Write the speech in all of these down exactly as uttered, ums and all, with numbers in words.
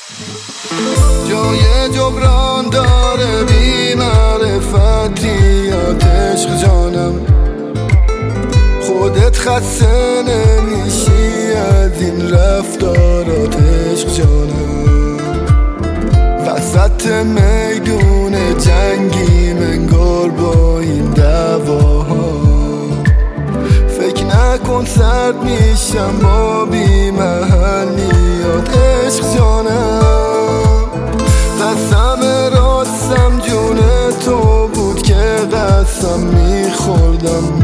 جای جبران داره بی معرفتیات عشق جانم، خودت خسته نمیشی از این رفتارات عشق جانم. وسط میدون جنگی منگار با این دعواها، فکر نکن سرد میشم با بی محلیات عشق جانم. قسم راستم جون تو بود که قسم میخوردم،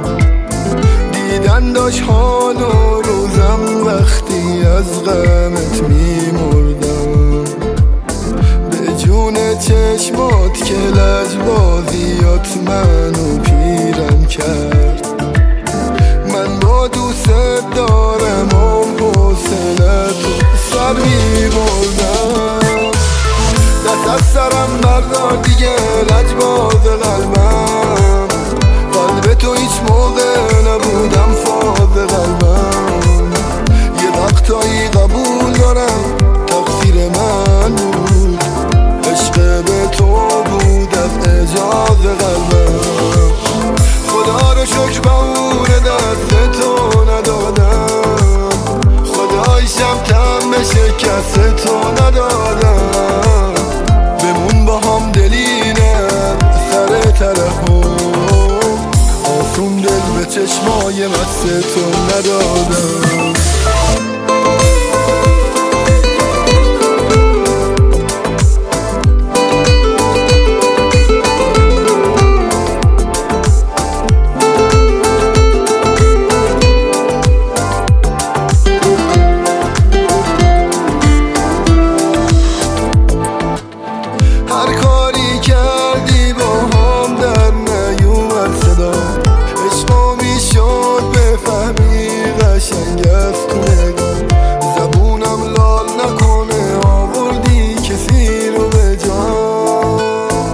دیدن داشت حال و روزم وقتی از غمت میمردم. به جون چشمات که لجبازیات منو پیرم کرد، من با دوست دارم و حوصله‌تو سر میبردم. دست از سرم بردار دیگه لجباز قلبم، قلب تو هیچ موقع نبودم فاز قلبم. یه وقتایی قبول دارم تقصیر من بود، عشق به تو بود از اجاز قلبم. خدا رو شکر به اون دست تو ندادم، خدایشم تم به شکست تو ندادم. بمون با هم دلینم سر ترحم، آسون دل به چشمای مست تو ندادم. هر کاری کردی با هم در نیومد صدا، عشقا میشد بفهمی قشنگ از تو نگاه. زبونم لال نکنه آوردی کسی رو به جان،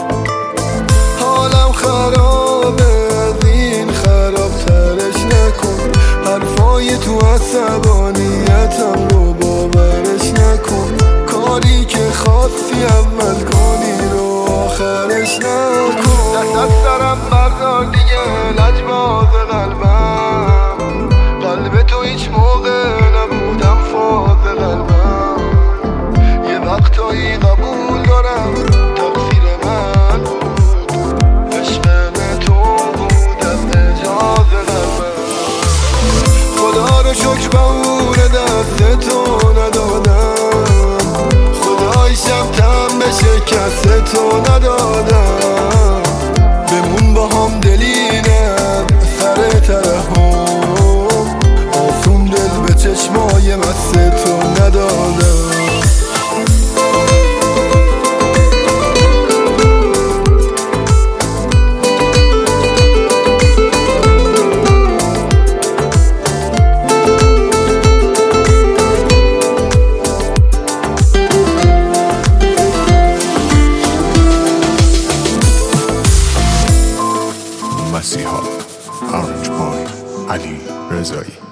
حالم خرابه از این خرابترش نکن. حرفای تو عصبانیتم رو باورش نکن، کاری که خواستی اول کنی رو آخرش نکن. دست از سرم بردار دیگه لجباز قلبم، قلب تو هیچ موقع نبودم فاز قلبم. یه وقتایی قبول دارم تقصیر من بود، عشق به تو بود از اجاز قلبم. خدا رو شکر به اون دست تو ندادم، خدایشم تم به شکست تو ندادم. بمون با هم دلینم سر ترحم، آسون دل به چشمای مست تو ندادم. مسیحا، Orange Boy علی رضایی.